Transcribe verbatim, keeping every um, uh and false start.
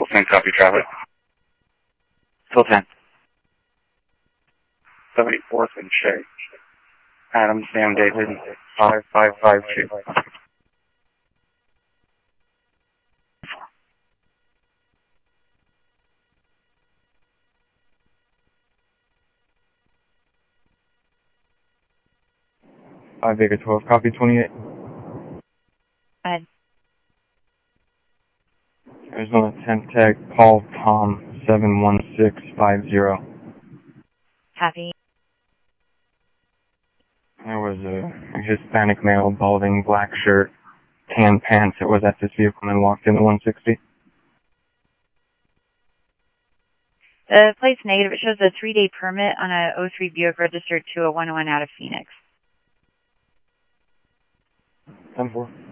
ten, copy traffic. Still ten. seventy-fourth and Shay. Adam, Sam, David, five five five two. five Baker twelve, copy twenty-eight. Ahead. Arizona ten tag, call Tom seven one six five zero. Copy. There was a Hispanic male, balding, black shirt, tan pants that was at this vehicle and then walked into one sixty. The plate's negative. It shows a three-day permit on a oh three Buick registered to a one oh one out of Phoenix. ten four.